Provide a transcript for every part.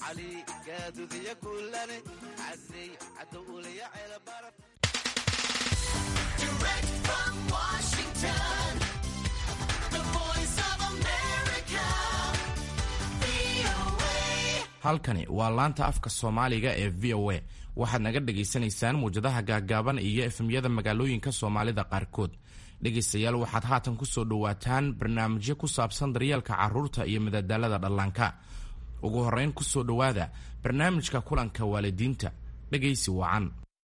علي قادو ذي كلني عزي عدو ولي على برف. Direct from Washington, the voice of America, VOA. halkani waa laanta afka Soomaaliga ee VOA. waxaad naga dhageysanaysaan muujadaha gaagaaban iyo efemyada magaalooyinka Soomaalida qaarkood. dhegeystayaal waxaad haatan ku soo dhawaataan barnaamijyo ku saabsan daryeelka carruurta iyo madadaalada dhallaanka. ugu horreyn ku soo dhawaada barnaamijka kulanka waalidiinta. dhegeysi wacan.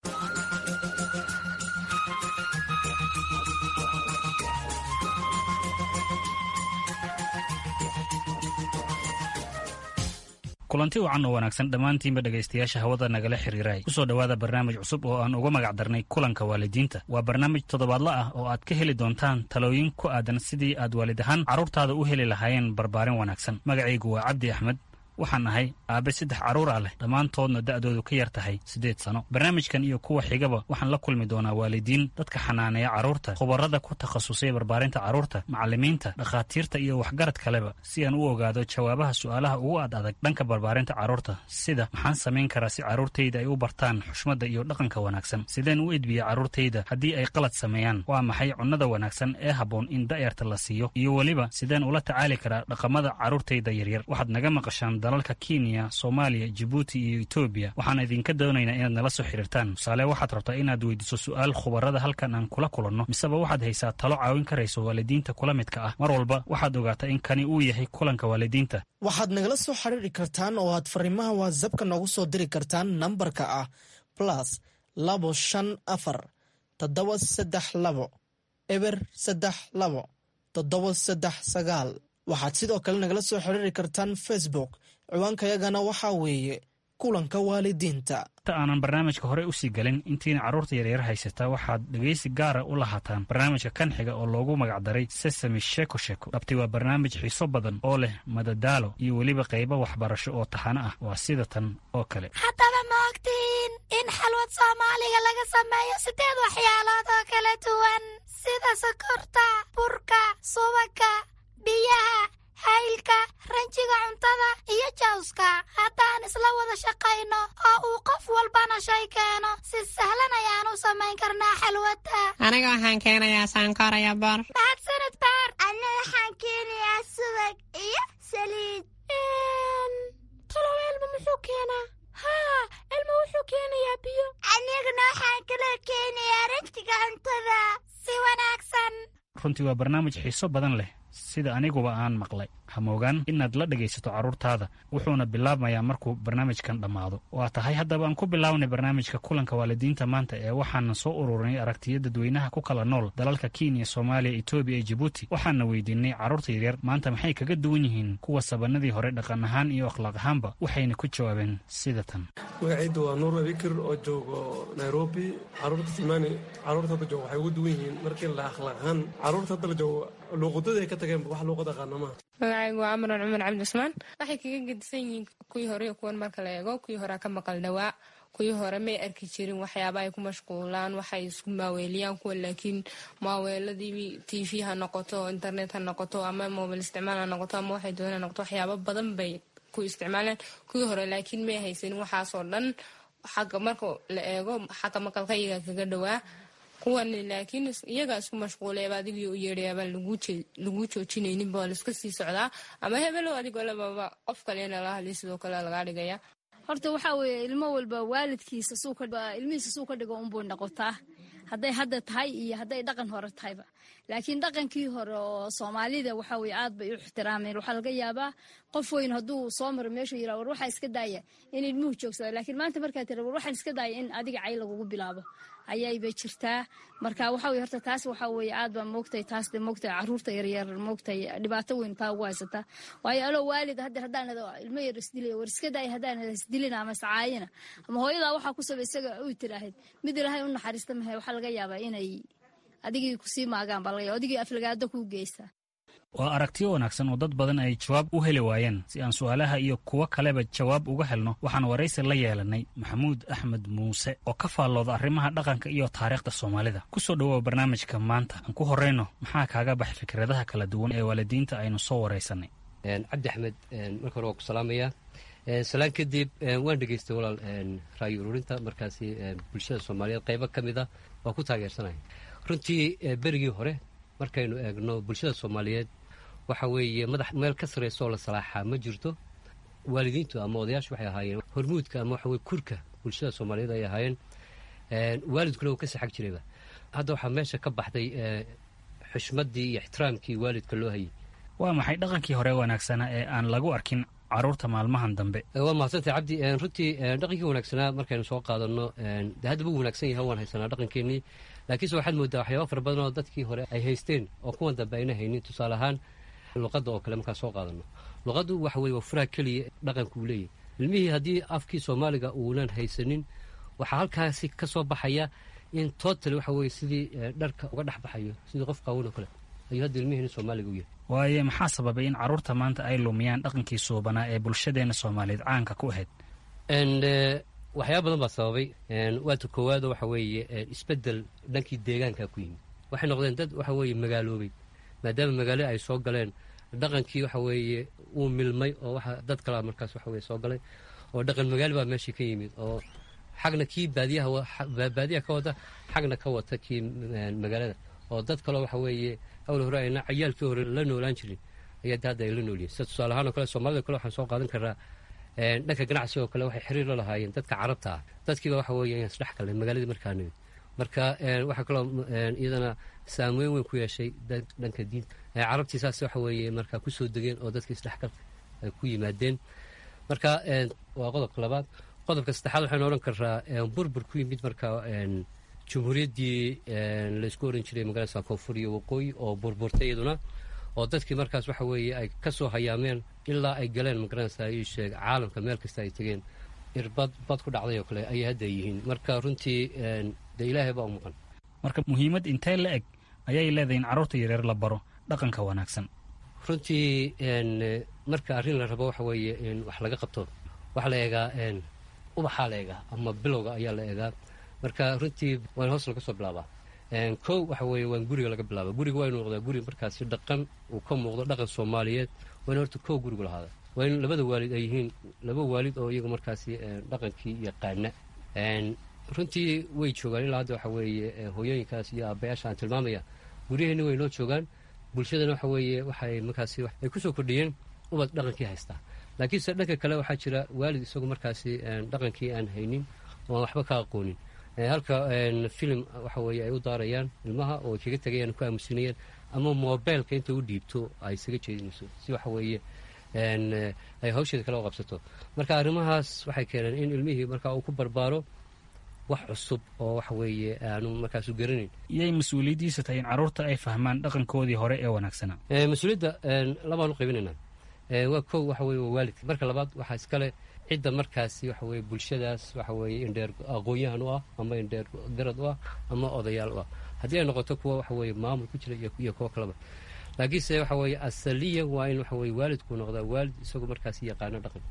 kulanti wacan oo wanaagsan dhammaantiinba dhegaystayaasha hawada nagala xiriiray kusoo dhowaada barnaamij cusub oo aan uga magac darnay kulanka waalidiinta. waa barnaamij toddobaadla ah oo aad ka heli doontaan talooyin ku aadan sidii aad waalid ahaan carruurtaada u heli lahaayeen barbaarin wanaagsan. magacaygu waa Cabdi Axmed, waxaan ahay aabe 3 carruur ah leh, dhammaantoodna da'doodu ka yar tahay 8 sano. barnaamijkan iyo kuwa xigaba waxaan la kulmi doonaa waalidiin, dadka xanaaneeya carruurta, khubarada ku takhasusay barbaarinta carruurta, macallimiinta, dhakhaatiirta iyo waxgarad kaleba, si aan u ogaado jawaabaha su'aalaha ugu adag dhanka barbaarinta carruurta, sida maxaan samayn karaa si carruurtayda ay u bartaan xushmadda iyo dhaqanka wanaagsan, sideen u edbiya carruurtayda haddii ay qalad sameeyaan, waa maxay cunnada wanaagsan ee habboon in da'yarta la siiyo, iyo weliba sideen ula tacaali karaa dhaqamada carruurtayda yaryar. waxaad naga maqashaan dalalka Kenya, Soomaaliya, Djibouti iyo Ethiopia. waxaan idinka doonaynaa inaad nala soo xiriirtaan. tusaale, waxaad rabtaa inaad weydiiso su'aal khubarada halkan aan kula kulanno, miseba waxaad haysaa talo caawin karayso waalidiinta kula midka ah. mar walba waxaad ogaataa in kani uu yahay kulanka waalidiinta. waxaad nagala soo xiriiri kartaan oo aad fariimaha WhatsApp-ka noogu soo diri kartaan nambarka ah +254 732 032 739. waxaad sidoo kale nagala soo xiriiri kartaan Facebook. ciwaankayagana waxaa weeye kulanka waalidiinta. inta aanan barnaamijka hore usii galin, intiina carruurta yaryar haysata waxaad dhegaysi gaara u lahaataan barnaamijka kan xiga oo loogu magacdaray Sesame Sheko Sheko. dhabti waa barnaamij xiiso badan oo leh madadaalo iyo weliba qaybo waxbarasho oo taxano ah. waa sida tan oo kale. haddaba ma ogtiin in xalwad Soomaaliga laga sameeyo 8 waxyaalood oo kala duwan, sida sokorta, burka, subagga, biyaha, haylka, ranjiga cuntada iyo jawska. haddaan isla wada shaqayno oo uu qof walbana shay keeno, si sahlan ayaan u samayn karnaa xalwada. aniga waxaan keenayaa sankor iyo bor. mahadsanid baar. anna waxaan keenayaa subag iyo saliid. talow elma muxuu keenaa? haa, elma wuxuu keenayaa biyo. aniguna waxaan kala keenayaa ranjiga cuntada. si wanaagsan. runtii waa barnaamij xiiso badan leh, sida aniguba aan maqlay. hamoogaan inaad la dhegaysato carruurtaada, wuxuuna bilaabmayaa markuu barnaamijkan dhammaado. waa tahay haddaba aan ku bilaabnay barnaamijka kulanka waalidiinta maanta ee waxaana soo ururinay aragtiya dadweynaha ku kala nool dalalka Kenya, Soomaaliya, Ethiopia iyo Djibouti. waxaana weydiinay carruurta yaryar maanta maxay kaga duwan yihiin kuwa sabanadii hore dhaqan ahaan iyo akhlaaq ahaanba. waxayna ku jawaabeen sida tan. magacaydu waa Nuur Abikir oo joogo Nairobi. carruurta Soomaali carruurta joogo waxay ugu duwan yihiin markii la akhlaaq ahaan. carruurta hadda joogo luuqadooda ay ka tageen wax luuqada qaanama. magacaygu waa Amran Cumar Cabdi Usmaan. waxay kaga gedisan yihiin kuwii hore iyo kuwan marka la eego. kuwii hore ka maqal dhawaa, kuwii hore may arki jirin waxyaaba ay ku mashquulaan, waxay isku maaweeliyaan. kuwa laakiin maaweeladii TV ha noqoto, internet ha noqoto, ama mobile isticmaal ha noqoto, ama waxay doonaan noqoto, waxyaaba badan bay ku isticmaalaan. kuwii hore laakiin may haysan waxaasoo dhan. xagga marka la eego xagga maqalka iyaga kaga dhawaa. kuwan laakiin iyaga isku mashquuleeba adigii u yeedhayaabaan lagu joojinaynin baa la iska sii socdaa, ama hebelow adigoo lababa qof kalena la hadlay sidoo kale lagaa dhigaya. horta waxaa weeye ilmo walba waalidkiisa ilmihiisa suu ka dhigo unbuu noqotaa, hadday hadda tahay iyo hadday dhaqan hore tahayba. laakiin dhaqankii hore oo Soomaalida waxaa weeye aad bay u ixtiraameen. waxaa laga yaabaa qof weyn hadduu soo maro meeshu yidhaa war waxaa iska daaya in ilmuhu joogsado, laakiin maanta markaa tira war waxaan iska daaya in adiga cay lagugu bilaabo ayaybay jirtaa. marka waxaa weye horta taas waxaa weeye aad baa moogtay taas de moogtay carruurta yaryar moogtay dhibaato weyn taa ugu haysataa. waayo aloo waalid haddaan ilmo yar isdilaya war iska daaya haddaan isdilina ama iscaayina ama hooyadaa waxaa ku sabay isaga u tiraahid mid ilaahay u naxariista mahay, waxaa laga yaabaa inay adigii kusii maagaan baa laga yaaba adigii aflagaado kuu geysta. waa aragtiyo wanaagsan oo dad badan ay jawaab u heli waayeen. si aan su'aalaha iyo kuwo kaleba jawaab uga helno, waxaan waraysi la yeelanay Maxamuud Axmed Muuse oo ka faallooda arrimaha dhaqanka iyo taariikhda Soomaalida. ku soo dhawow barnaamijka maanta. aan ku horeyno, maxaa kaaga baxay fikradaha kala duwan ee waalidiinta aynu soo waraysanay? Cabdi Axmed, marka hore waa ku salaamayaa. salaan kadib waan dhegaystay walaal ra'yi ururinta markaasi bulshada soomaaliyeed qaybo ka mid ah waa ku taageersanaya runtii berigii hore markaynu eegno bulshada soomaaliyeed waxa weeye madax meel ka sarraysa oo la salaaxaa ma jirto waalidiintu ama odayaashu waxay ahaayeen hormuudka ama waxa weye kurka bulshada soomaaliyeed ay ahaayeen waalidkuna uu ka saxag jirayba hadda waxaa meesha ka baxday xushmaddii iyo ixtiraamkii waalidka loo hayay waa maxay dhaqankii hore wanaagsanaa ee aan lagu arkin carruurta maalmahan dambe waa mahadsantay cabdi runtii dhaqankii wanaagsanaa markaynu soo qaadanno de haddaba u wanaagsan yahay waan haysanaa dhaqankeennii laakiinse waxaad moodaa waxyaaba fara badan oo dadkii hore ay haysteen oo kuwan dambe ayna haynin tusaale ahaan luqadda oo kale markaan soo qaadanno luqaddu waxa weye waa furaha keliya dhaqanka uu leeyahy ilmihii haddii afkii soomaaliga uunan haysanin waxaa halkaasi ka soo baxaya in total waxa weye sidii dharka uga dhex baxayo sidii qof qaawan oo kale ayuu hadda ilmihii nin soomaaliga u yahay waaye maxaa sababay in carruurta maanta ay lumiyaan dhaqankii suubanaa ee bulshadeenna soomaaliyeed caanka ku ahayd waxyaaba badan baa sababay waata koowaado waxa weeye isbeddel dhankii deegaanka ku yimid waxay noqdeen dad waxa weeye magaaloobay maadaama magaalo ay soo galeen dhaqankii waxa weeye uu milmay oo waxa dad kalea markaas waxa weye soo galay oo dhaqan magaalo baa meeshii ka yimid oo xagna kii baadiyaha ka wata xagna ka wata kii magaalada oo dad kaleo waxa weeye awal hore ayna cayaalkii hore la noolaan jirin ayaa hadda ay la noolyihin sida tusaale ahaan oo kale soomaalida kale waxaan soo qaadan karaa dhanka ganacsiga oo kale waxay xiriir la lahaayeen dadka carabta ah dadkiiba waxa weeye ayaan isdhex galnay magaaladii markaa nimid marka waxaa kaloo iyadana saameyn weyn ku yeeshay dhanka diinta carabtii saas waxa weeye markaa ku soo degeen oo dadka isdhexgalka ay ku yimaadeen marka waa qodobka labaad qodobka saddexaad waxaynu odhan karaa burbur ku yimid markaa jumhuuriyaddii laysku oran jiray magaalada koonfur iyo waqooyi oo burburtay iyaduna oo dadkii markaas waxa weeye ay ka soo hayaameen ilaa ay galeen magaranaysaa ii sheeg caalamka meel kasta ay tegeen irbad bad ku dhacday oo kale ayay hadda yihiin marka runtii dee ilaahay baa u maqan marka muhiimad intee la eg ayay leedahay in carruurta yaryar la baro dhaqanka wanaagsan runtii marka arrin la rabo waxa weeye in wax laga qabto waxaa la eegaa ubaxaa la eegaa ama bilowga ayaa la eegaa marka runtii waan hoos laga soo bilaabaa kow waxa weeye waan guriga laga bilaaba guriga waa inu noqdaa guri markaasi dhaqan uu ka muuqdo dhaqan soomaaliyeed waa in horta kow gurigu lahaada waa in labada waalid ay yihiin laba waalid oo iyagu markaasi dhaqankii yaqaana runtii way joogaan ilaa hadda waxa weeye hooyooyinkaas iyo aabbayaasha aan tilmaamaya guryaheenni way noo joogaan bulshadana waxa weeye waxay markaasi ay ku soo kordhiyeen ubad dhaqankii haystaa laakiinse dhanka kale waxaa jira waalid isagu markaasi dhaqankii aan haynin oo aan waxba ka aqoonin halka filim waxa weeye ay u daarayaan ilmaha oo ay kaga tegayaan ku aamusinayaan ama mobeelka inta u dhiibto ay isaga jeedinayso si waxa weeye ay hawsheeda kale u qabsato marka arrimahaas waxay keeneen in ilmihii markaa uu ku barbaaro wax cusub oo waxa weeye aanu markaasu garanayn iyay mas-uuliyaddiisa tahay in carruurta ay fahmaan dhaqankoodii hore ee wanaagsanaa mas-uuliyadda labaan u qaybinaynaa waa kow waxa weye waa waalidka marka labaad waxaa iskale cidda markaasi waxa weye bulshadaas waxa weeye indheer aqoon-yahan u ah ama indheer garad u ah ama odayaal u ah haddii ay noqoto kuwa waxa weeye maamul ku jira iyo kuwo kaleba laakiinse waxa weeye asaliyan waa in waxa weye waalidku noqdaa waalid isagu markaasi yaqaano dhaqan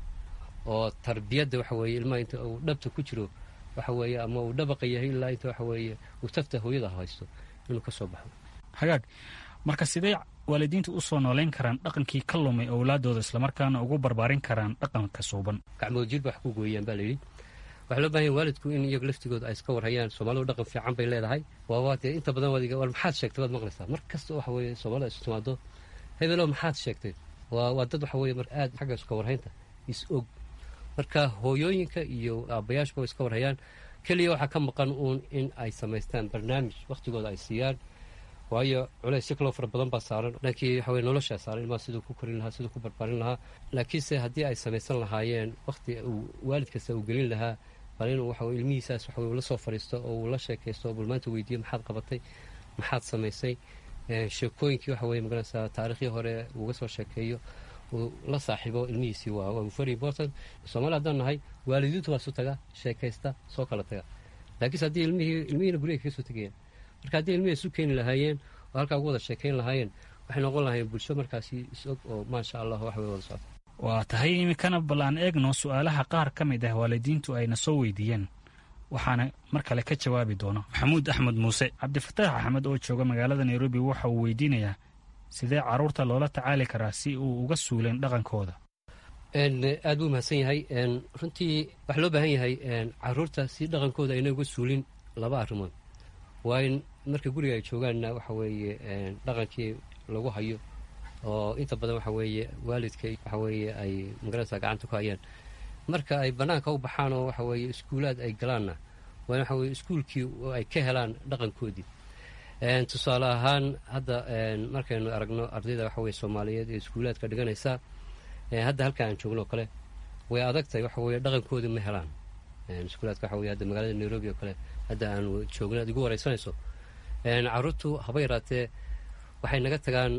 oo tarbiyadda waxa weeye ilmaha inta uu dhabta ku jiro waxa weeye ama uu dhabaqa yahay ilaa inta waxa weeye uu tafta hooyada haysto inuu ka soo baxo hagaag marka sidee waalidiintu u soo noolayn karaan dhaqankii ka lumay owlaadooda islamarkaana ugu barbaarin karaan dhaqanka suuban gacmood jirba wax ku gooyaan baa layidhi waxaa loo baahanya waalidku in iyagu laftigooda ay iska warhayaan soomaalidu dhaqan fiican bay leedahay waa dee inta badan war maxaad sheegtay waad maqlaysaa mar kasta waxa weeye soomaalida isu timaado hebelow maxaad sheegtay waa dad waxa weeye mar aad xagga iska warhaynta is og marka hooyooyinka iyo aabbayaashba iska warhayaan keliya waxaa ka maqan uun in ay samaystaan barnaamij wakhtigooda ay siiyaan waayo culays si kaloo fara badan baa saaran dhankii waxa weye noloshaa saaran ilmaha siduu ku korin lahaa siduu ku barbaarin lahaa laakiinse haddii ay samaysan lahaayeen wakhti uu waalid kasta uu gelin lahaa bal inuu waxa ilmihiisaas waxa uu la soo fadhiisto oo uu la sheekaysto oo bulmaanta weydiiyo maxaad qabatay maxaad samaysay sheekooyinkii waxa weye magaranaysaa taariikhdii hore uuga soo sheekeeyo uu la saaxiibo ilmihiisii waa very important soomaali haddaan nahay waalidiintu waa isu taga sheekaysta soo kala taga laakiinse haddii ilmihiina guriga kaga soo tegayaan marka haddii ilmihi isu keeni lahaayeen oo halkaa ugu wada sheekayn lahaayeen waxay noqon lahaayeen bulsho markaasi is-og oo maasha allah wax way wada socota waa tahay iminkana bal aan eegno su-aalaha qaar ka mid ah waalidiintu ayna soo weydiiyeen waxaana mar kale ka jawaabi doono maxamuud axmed muuse cabdifataax axmed oo jooga magaalada nairobi waxa uu weydiinayaa sidee carruurta loola tacaali karaa si uu uga suuleen dhaqankooda aad buu mahadsan yahay. runtii waxaa loo baahan yahay caruurta si dhaqankooda ayna uga suulin laba arrimood. waa in marka guriga ay joogaanna waxa weeye dhaqankii lagu hayo oo inta badan waxa weeye waalidka waxa weeye ay magaranaysaa gacanta ku hayaan. marka ay bannaanka u baxaan oo waxa weeye iskuulaad ay galaanna waa waxa weeye iskuulkii ay ka helaan dhaqankoodii. tusaale ahaan hadda markaynu aragno ardayda waxa weye Soomaaliyeed ee iskuulaadka dhiganaysa hadda halka aan joogno kale way adagtahay waxa weye dhaqankooda ma helaan. iskuulaadka waxa weye hadda magaalada Nairobi oo kale hadda aan joogno adigu wareysanayso caruurtu haba yaraatee waxay naga tagaan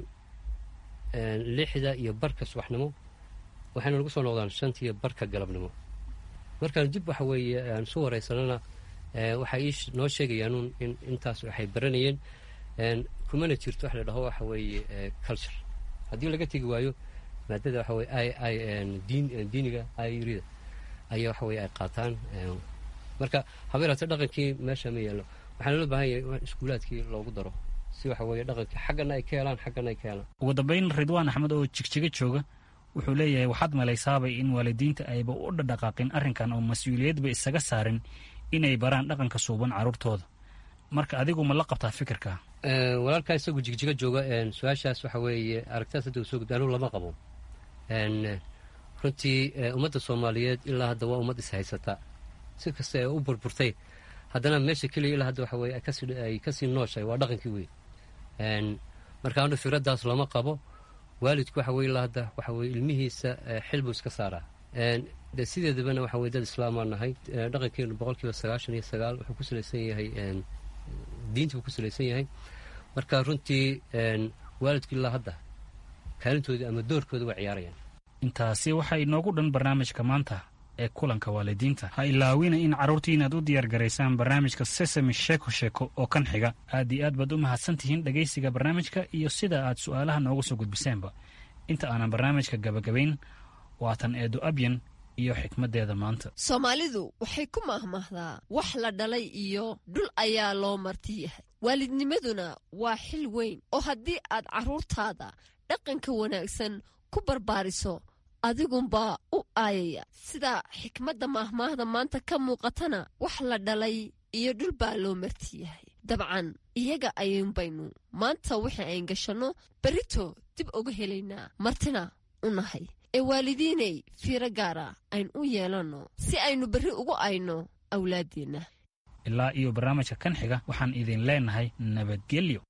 6 iyo barka subaxnimo waxayna lagu soo noqdaan 5 iyo barka galabnimo. markaan dib waxa weeye aan soo wareysanana waxay noo sheegayaan in intaas waxay baranayeen kumana jirto wax la dhaho waxa weeye culture. haddii laga tegi waayo maadada waxa weeye diiniga ayurida ayaa waxa weeye ay qaataan. marka habeeraata dhaqankii meesha ma yeelo. waxaana loo baahan yahay in iskuulaadkii loogu daro si waxa weeye dhaqankii xaggana ay ka helaan xaggana ay ka helaan. ugu dambayn Ridwaan Axmed oo jigjiga jooga wuxuu leeyahay waxaad malaysaabay in waalidiinta ayba u dhaqaaqin arrinkan oo mas-uuliyadba isaga saarin inay baraan dhaqanka suuban caruurtooda. marka adigu ma la qabtaa fikirka? walaalkaa isagu jigjiga jooga su-aashaas waxa weeye aragtaas hadda soo gudbay anugu lama qabo. runtii ummadda Soomaaliyeed ilaa hadda waa ummad is haysata si kasta ay u burburtay haddana meesha keliya ilaa hadda waxa weeye ay kasii nooshahay waa dhaqankii wey. marka anu fikradaas lama qabo. waalidku waxa weeye ilaa hadda waxa weeye ilmihiisa xil buu iska saaraa. de sideedabana waxa weeye dad islaamaa nahay. dhaqankeenu 99% wuxuu ku salaysan yahay diinta buu ku salaysan yahay. marka runtii waalidku ilaa hadda kaalintoodii ama doorkooda waa ciyaarayaan. intaasi waxaa inoogu dhan barnaamijka maanta ee kulanka waalidiinta. ha ilaawina in carruurtii inaad u diyaargaraysaan barnaamijka Sesame sheeko oo kan xiga. aad iyo aad baad u mahadsantihiin dhegaysiga barnaamijka iyo sida aad su'aalaha noogu soo gudbiseenba. inta aanan barnaamijka gabagabayn waatan Eedo Abyan iyo xikmadeeda maanta. Soomaalidu waxay ku mahmahdaa wax la dhalay iyo dhul ayaa loo marti yahay. waalidnimaduna waa xil weyn oo haddii aad carruurtaada dhaqanka wanaagsan ku barbaariso adigunbaa u aayaya. sida xikmadda mahmaahda maanta ka muuqatana wax la dhalay iyo dhul baa loo marti yahay. dabcan iyaga ayuunbaynu maanta wixii ayn gashanno berito dib uga helaynaa martina u nahay. ee waalidiinay fiiro gaara ayn u yeelanno si aynu berri ugu ayno awlaaddeenna. ilaa iyo barnaamijka kan xiga waxaan idin leenahay nabadgelyo.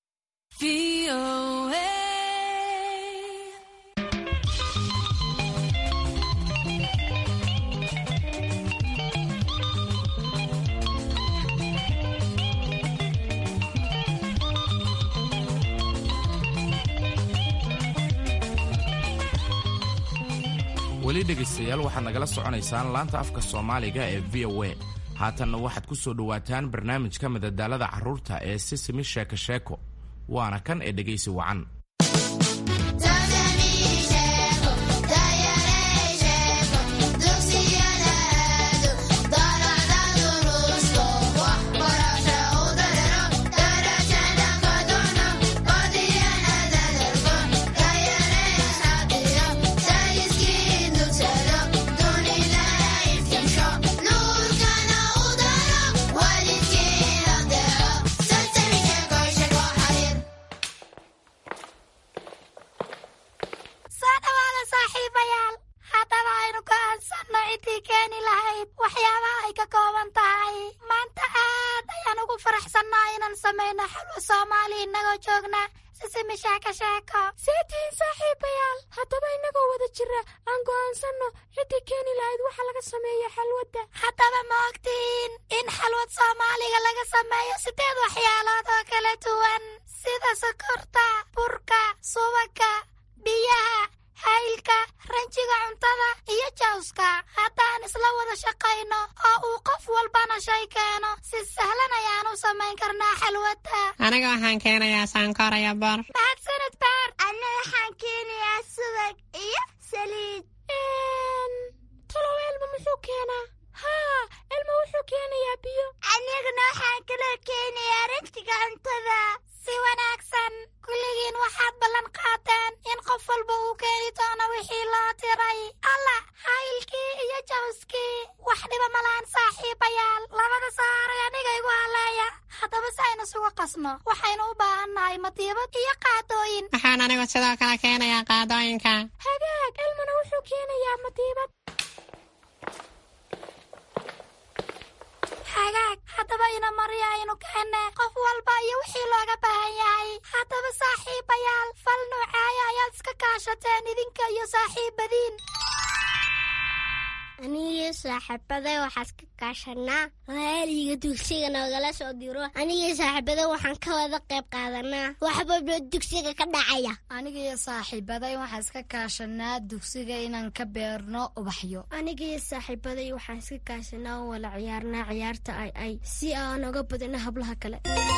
weli dhegaystayaal waxaad nagala soconaysaan laanta afka Soomaaliga ee VOA. haatanna waxaad ku soo dhawaataan barnaamijka madadaalada carruurta ee Sesame sheeko waana kan ee dhegaysi wacan. seetiin saaxiibayaal haddaba inagoo wada jira aan go'aansanno ciddii keeni lahayd waxa laga sameeyo xalwadda. haddaba ma ogtiin in xalwad Soomaaliga laga sameeyo 8 waxyaalood oo kala duwan sida sokorta, burka, subagga, biyaha, haylka, ranjiga cuntada iyo jawska. haddaan isla wada shaqayno oo uu qof walbana shay keeno si sahlan ayaan u samayn karnaa xalwadda. aniga waxaan keenayaa sankor iyo bor. mahadsanid baar. anna waxaan keenayaa subag iyo saliid. talow Elmo muxuu keenaa? haa, Elmo wuxuu keenayaa biyo. anigana waxaan kaloo keenayaa ranjiga cuntada. si wanaagsan. kulligiin waxaad ballan qaateen in qof walba uu keeni doono wixii loo tiray. allah jawski wax dhiba malaan saaxiibayaal labada saaray aniga igu haleeya haddaba si aynu isugu qasno waxaynu u baahannahay madiibad iyo qaadooyin waxaan anigu sidoo kale keenayaa qaadooyinka hagaag ilmana wuxuu keenayaa madiibad hagaag haddaba ina mariya aynu keenne qof walba iyo wixii looga baahan yahay haddaba saaxiibayaal fal nuucaaya ayaad iska kaashateen idinka iyo saaxiibadiin anigii saaxiibaday waxaan iska kaashanaa waaliga dugsiga nagala soo diro anigii saaxiibaday waxaan ka wada qayb qaadanaa waxba dugsiga ka dhacaya anigii saaxiibaday waxaan iska kaashanaa dugsiga inaan ka beerno ubaxyo anigii saaxiibaday waxaan iska kaashanaa wala ciyaarnaa ciyaarta ay si aan uga badano hablaha kale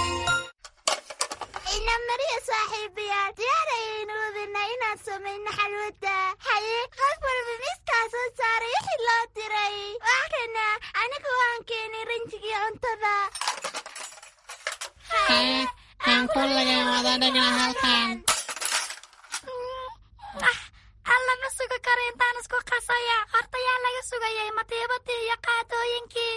ina mariya saaxiibayaal diyaarayaynu wadana inaan samayno xalwada haye qof walba miiskaa soo saaray wixii loo diray waxkana anigu waan keenay ranjigii cuntada haye aan kulligeen wada dhigna halkan alla ma sugi karo intaan isku qasaya horta yaa laga sugayay madiibadii iyo qaadooyinkii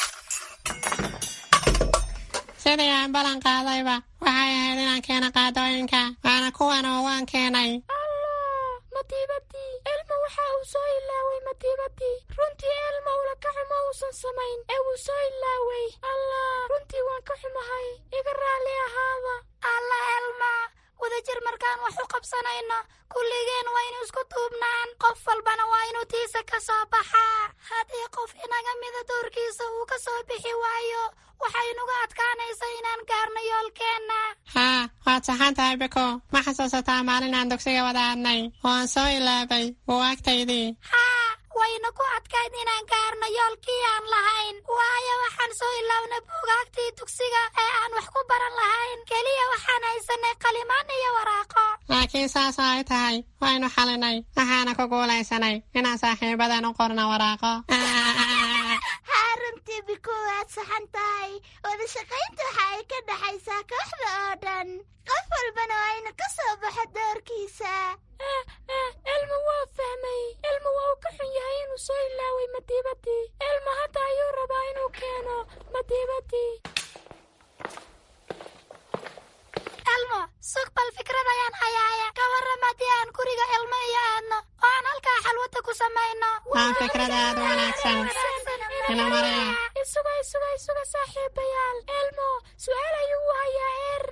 sidii aan ballan qaadayba waxay ahayd inaan keena qaadooyinka waana kuwan oo waan keenay allah madiibadii ilma waxa uu soo ilaaway madiibadii runtii ilma ula ka xumo uusan samayn ee wuu soo ilaaway allah runtii waan ka xumahay iga raalli ahaada allah ilma wadajir markaan wax u qabsanayno kulligeen waa inu isku duubnaan qof walbana waa inuu tiisa ka soo baxaa haddii qof inaga mida doorkiisa uu ka soo bixi waayo waxaynuga adkaanaysa inaan gaarno yoolkeenna haa waad saxan tahay biko ma xasuusataa maalinaan dugsiga wada aadnay oo aan soo ilaabay buugaagtaydii haa wayna ku adkayd inaan gaarno yoolkii aan lahayn waayo waxaan soo ilawnay buugaagtii dugsiga ee aan wax ku baran lahayn keliya waxaan haysanay qalimaan iyo waraaqo laakiin saas ay tahay waynu xalinay waxaana ku guulaysanay inaan saaxiibadan u qorno waraaqo runtii biko waad saxan tahay wada shaqaynta waxa ay ka dhaxaysaa kooxda oo dhan qof walbana waa inu ka soo baxo doorkiisa ilma waa fahmay ilma waa uu ka xun yahay inuu soo ilaaway madiibadii ilma hadda ayuu rabaa inuu keeno madiibadii ilmo sug bal fikrad ayaan hayaaya ka warram haddii aan guriga ilmo iyo aadno oo aan halkaa xalwada ku samayno waa fikrad aad u wanaagsan ina mariya isuga saaxiibayaal elmo su'aal ayuu u hayaa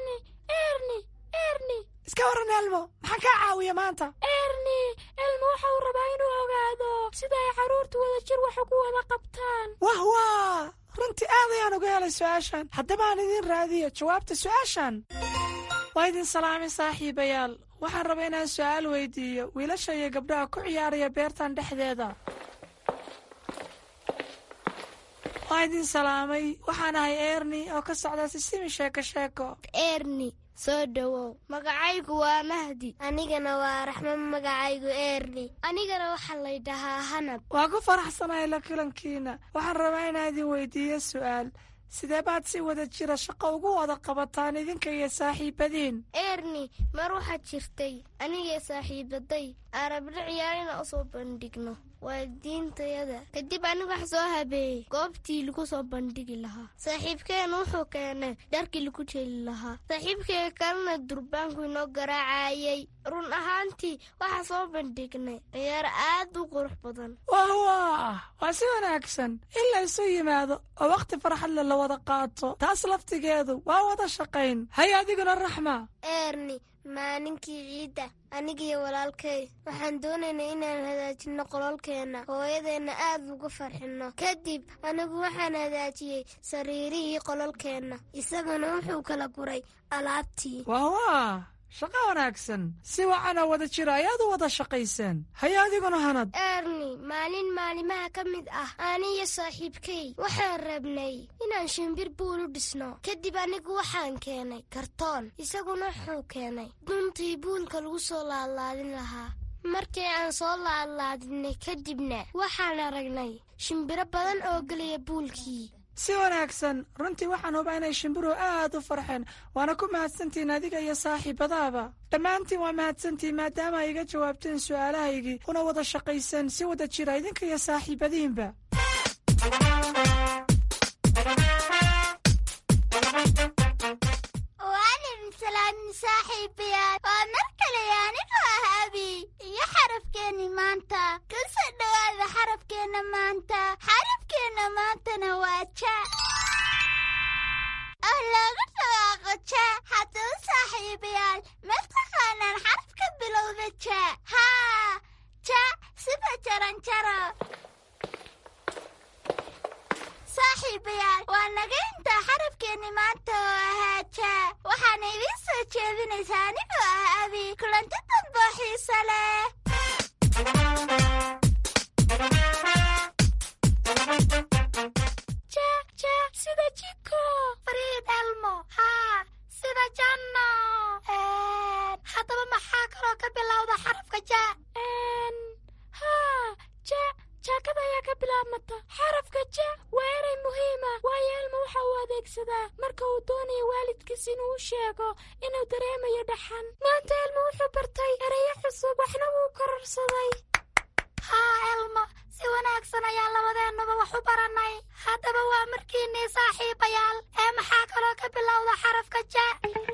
erni iska waran elmo maxaan kaa caawiya maanta elmo waxa uu rabaa inuu ogaado sida ay carruurtu wada jir wax ugu wada qabtaan wah runtii aad ayaan uga helay su'aashan haddaba aan idiin raadiyo jawaabta su'aashan waa idin salaamay saaxiibayaal waxaan rabaa inaan su'aal weydiiyo wiilasha iyo gabdhaha ku ciyaaraya beertan dhexdeeda waa idin salaamay waxaan ahay erni oo ka socda sisimi sheeko erni soo dhowow magacaygu waa mahdi anigana waa raxmo magacaygu erni anigana waxaa laydhahaa hanad waa ku faraxsanahay la kulankiina waxaan rabaa inaan idin weydiiyo su'aal sidee baad si wada jira shaqo ugu wada qabataan idinka iyo saaxiibadiin erni mar waxaad jirtay aniga saaxiibaday arabna ciyaarina u soo bandhigno waalidiintayada kadib aniga wax soo habeeyey goobtii lagu soo bandhigi lahaa saaxiibkeena wuxuu keenay dharkii lagu jeli lahaa saaxiibkee kalena durbaanku inoo garaacayay run ahaantii waxaa soo bandhignay ciyaar aad u qurux badan waa si wanaagsan in la isu yimaado oo wakhti farxadle la wada qaato taas laftigeedu waa wada shaqayn hay adiguna raxma erni maalinkii ciidda anigiiyo walaalkay waxaan doonaynay inaan hagaajinno qololkeenna hooyadeenna aad uga farxinno kadib anigu waxaan hagaajiyey sariirihii qololkeenna isaguna wuxuu kala guray alaabtii shaqo wanaagsan si wacanoo wada jira ayaad u wada shaqayseen hay adiguna hanad erni maalin maalimaha ka mid ah aniyo saaxiibkay waxaan rabnay inaan shimbir buul u dhisno kadib anigu waxaan keenay kartoon isaguna wuxuu keenay duntii buulka lagu soo laadlaadin lahaa markii aan soo laadlaadinay kadibna waxaan aragnay shimbiro badan oo gelaya buulkii si wanaagsan. runtii waxaan hubaa inay shimbiruhu aad u farxeen. waana ku mahadsantihiin adiga iyo saaxiibadaaba. dhammaantiin waa mahadsantihiin maadaama ay iga jawaabteen su'aalahaygii una wada shaqayseen si wada jira idinka iyo saaxiibadiinba. saaxiibayaal waa mar kale anigu ah abi iyo xarafkeenni maanta ka soo dhowaada xarafkeenna maanta. xarafkeenna maantana waa ja oo looga dhawaaqo ja. haddaba saaxiibayaal ma taqaanaan xarafka bilowda ja? haa, ja sida jaranjaro. saaxiibayaal waa naga intaa xarafkeenni maanta oo ahaa ja. waxaana idiin soo jeedinaysaa anigoo ah abi. kulanti danboo xiiso leh. ja ja sida jiko. fariid elmo. haa, sida janno. haddaba maxaa kaloo ka bilowda xarafka ja? haa, ja jaakada ayaa ka bilaabmata. xarafka ja waa eray muhiima, waayo elmo waxa uu adeegsadaa marka uu doonayo waalidkiis inuu u sheego inuu dareemayo dhaxan. maanta elmo wuxuu bartay erayo cusub, waxna wuu kororsaday. haa elmo, si wanaagsan ayaa labadeennuba wax u barannay. haddaba waa markiinnii saaxiibayaal. maxaa kaloo ka bilowda xarafka ja?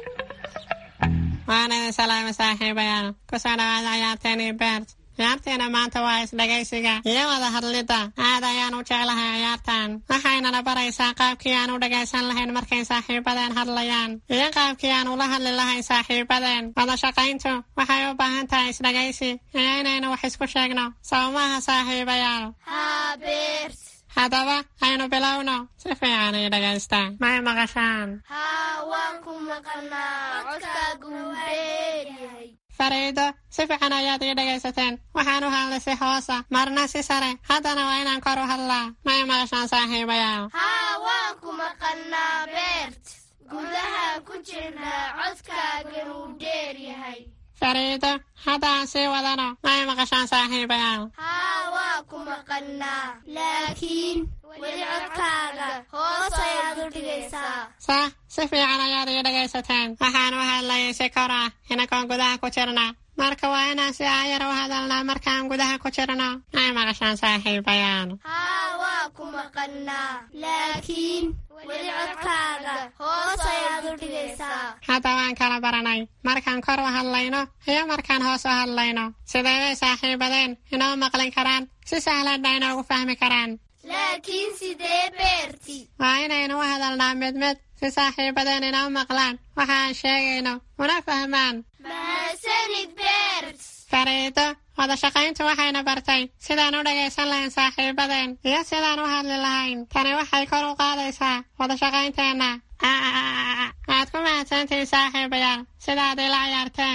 waan idin salaamay saaxiibayaal. ku soo dhawaada ciyaarteenii beert. ciyaarteena maanta waa isdhegaysiga iyo wada hadlidda. aad ayaan u jeclahay ciyaartan. waxaynana baraysaa qaabkii aan u dhegaysan lahayn markay saaxiibadeen hadlayaan iyo qaabkii aan ula hadli lahayn saaxiibadeen. wada shaqayntu waxay u baahan tahay isdhegaysi iyo inaynu wax isku sheegno. sawmaha saaxiibayaal. haa beert. haddaba aynu bilowno. si fiican ii dhagaystaa. may maqashaan? haa, waan ku maqalnaa. codkaagu wuu dheeryahay. fariido, si fiican ayaad ii dhegaysateen. waxaan u hadlay si hoosa, marna si sare. haddana waa inaan kor u hadlaa. may maqashaan saaxiibayaal? haa, waan ku maqalnaa beert. gudaha ku jirnaa. codkaagan wuu dheeryahay. fariido, hadda aan sii wadano. may maqashaan saaxiibayaal? haa, waa ku maqalnaa. laakiin weli codkaaga hoos ayaad u dhigaysaa. sax, si fiican ayaad ii dhegaysateen. waxaan u hadlayay si kor ah inagoon gudaha ku jirna. marka waa inaan si aayar u hadalnaa markaan gudaha ku jirno. may maqashaan saaxiibayaal? haa, waa ku maqalnaa. laakiin weli codkaaga hoos ayaad u dhigaysaa. hadda waan kala baranay markaan kor u hadlayno iyo markaan hoos u hadlayno. sidee bay saaxiibadeen inoo maqlin karaan? si sahlanna inoogu fahmi karaan. laakiin sidee beerti? waa inaynu u hadalnaa mid si saaxiibadeen inoo maqlaan waxa aan sheegayno una fahmaan. mahadsanid beert. fariido, wada shaqayntu waxayna bartay sidaan u dhagaysan lahayn saaxiibadeen iyo sidaan u hadli lahayn. tani waxay kor u qaadaysaa wada shaqaynteenna. aad ku mahadsantihiin saaxiibayaal sidaad ila ciyaarteen.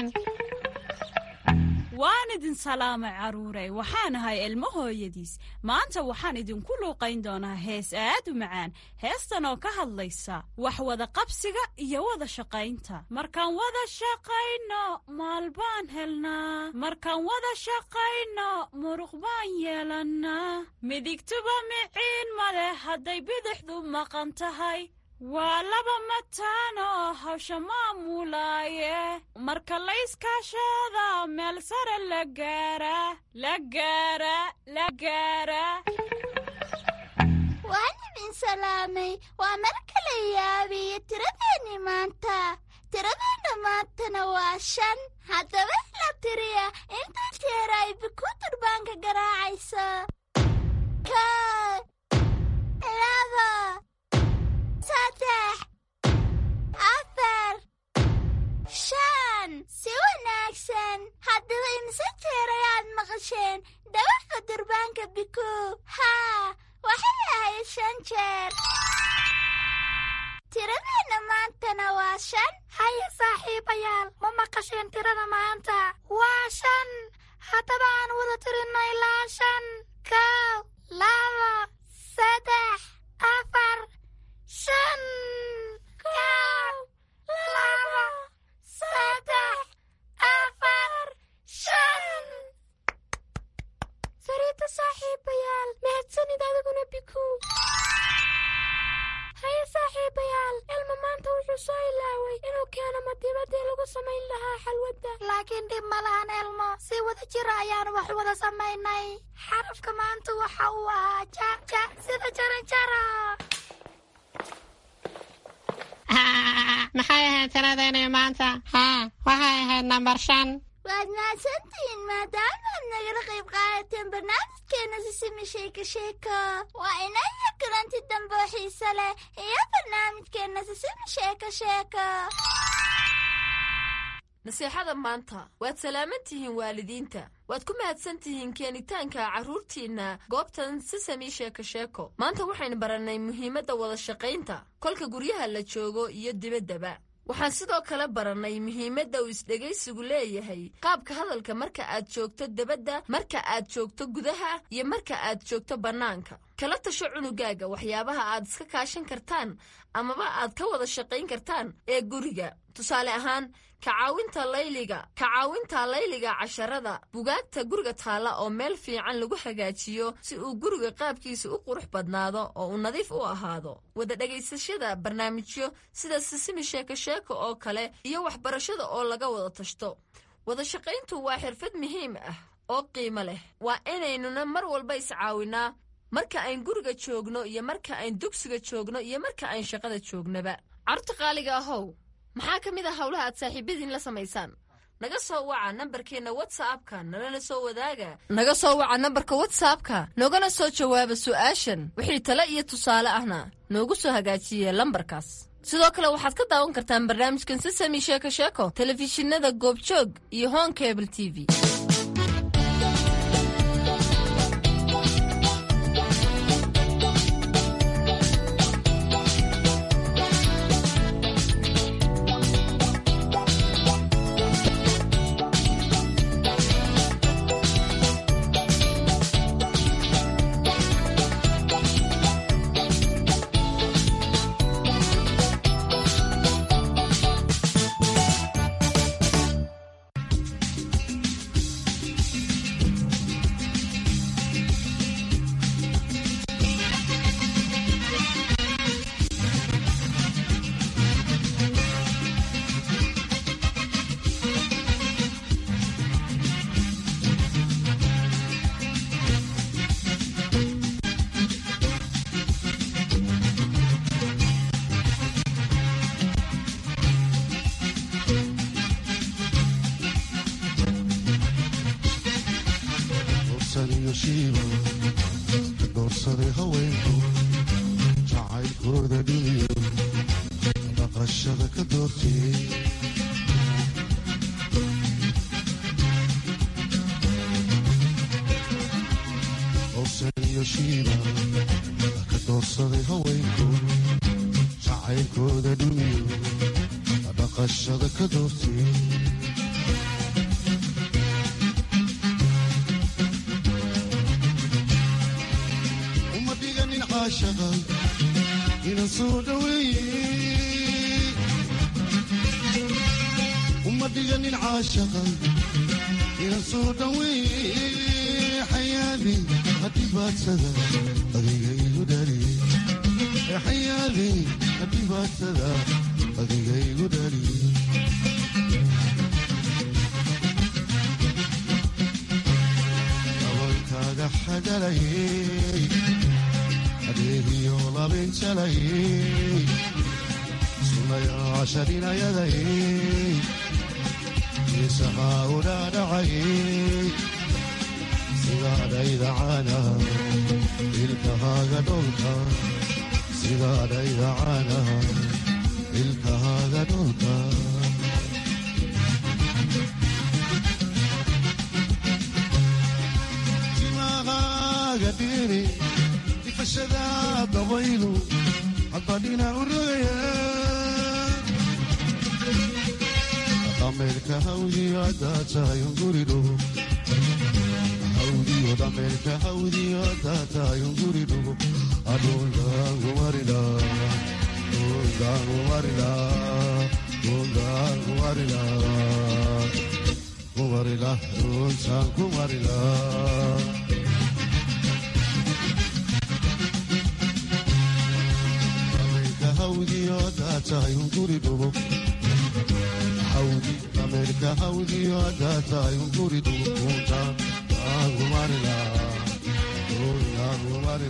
waan idin salaamay carruurey. waxaan ahay ilmo hooyadiis. maanta waxaan idinku luuqayn doonaa hees aad u macaan. heestan oo ka hadlaysa wax wada qabsiga iyo wada shaqaynta. markaan wada shaqayno maal baan helnaa. markaan wada shaqayno muruq baan yeelannaa. midigtuba miciin male hadday bidixdu maqan tahay. waa laba mataan oo hawsha maamulaaye. marka layskaashada meel sare la gaara. waan idin salaamay. waa mar kale yaabiyo tiradeenni maanta. tiradeenna maantana waa 5. haddaba la tiriya inta jeer ay biku durbaanka garaacayso. 5 si wanaagsan. haddaba imse jeer ayaad maqasheen dhawaqa durbaanka biku? haa, waxay ahayd 5 jeer. tiradeenna maantana waa 5. haya saaxiibayaal, ma maqasheen tirada maanta? waa 5. haddaba aan wada tirinno ilaa 5. 1, 2, 3, 4, 5. 1, 2, 3, 4, 5. fariida saaxiibayaal, mahadsanid adiguna biku. jira ayaan wax wada samaynay. Xarafka maanta waxa uu ahaa ja sida jaranjaro. maxay ahayd tiradeena maanta? waxay ahayd nambar 5. waad mahadsantihiin maadaamaad nagala qayb qaadateen barnaamijkeena Sisimi Sheeko Sheeko. waa inaya kulanti dambe oo xiiso leh iyo barnaamijkeena Sisimi Sheeko Sheeko. nasiixada maanta waad salaaman tihiin waalidiinta. waad ku mahadsan tihiin keenitaanka carruurtiinna goobtan Sisimi Sheeko Sheeko. maanta waxaynu barannay muhiimadda wada shaqaynta kolka guryaha la joogo iyo dibaddaba. waxaan sidoo kale barannay muhiimadda uu isdhegaysigu leeyahay qaabka hadalka marka aad joogto dibadda, marka aad joogto gudaha iyo marka aad joogto bannaanka. kala tasho cunugaaga waxyaabaha aad iska kaashan kartaan amaba aad ka wada shaqayn kartaan ee guriga. tusaale ahaan kacaawinta layliga casharada, bugaagta guriga taalla oo meel fiican lagu hagaajiyo si uu guriga qaabkiisa u qurux badnaado oo uu nadiif u ahaado. wada dhagaysashada barnaamijyo sida Sisimi Sheeko Sheeko oo kale iyo waxbarashada oo laga wada tashto. wada shaqayntu waa xirfad muhiim ah oo qiimo leh. waa inaynuna mar walba iscaawinaa marka ayn guriga joogno iyo marka ayn dugsiga joogno iyo marka ayn shaqada joognaba. carruurta qaaliga ahow, maxaa ka mid ah howlaha aad saaxiibadiin la samaysaan? naga soo waca nambarkeenna WhatsApp-ka, nalana soo wadaaga. naga soo waca nambarka WhatsApp-ka, noogana soo jawaaba su'aashan. wixii tale iyo tusaale ahna noogu soo hagaajiye lambarkaas. sidoo kale waxaad ka daawan kartaan barnaamijkan Sisimi Sheeko Sheeko telefishinada Goobjoog iyo Home Cable TV. doorsaday haweenku jacaylkooda dhimiyo dhaqashada ka doortiyey howsan iyo shiiba ka doorsaday haweenku jacaylkooda dhimiyo dhaqashada ka doortiyey inan soo dhaweeye uma dhiganin caashaqa inan soo dhaweeye xayaali hadhibaadsada adiga igu dhaliye xayaali hadhibaadsada adiga igu dhaliye dabalkaaga xagalayey adeegiyo labinjalayey sunayaasharinayadayey isahaa u dhaadhacayey sidaadhayda caana ilkahaaga dholka sidaadhayda caana ilkahaaga dholka timahaaga dhiri ifashada dabaylu haddadhina u rogaya dhameerka hawdiyo haddaa tahayun guridhugo hawdiyo dhameerka hawdiyo haddaa tahayun guridhugo adhundaangumarila dhundaangumarila dhundaangumarila kumarila dhuntaan kumarila hawdi ameerika hawdiyo haddaatahay unguri dugunta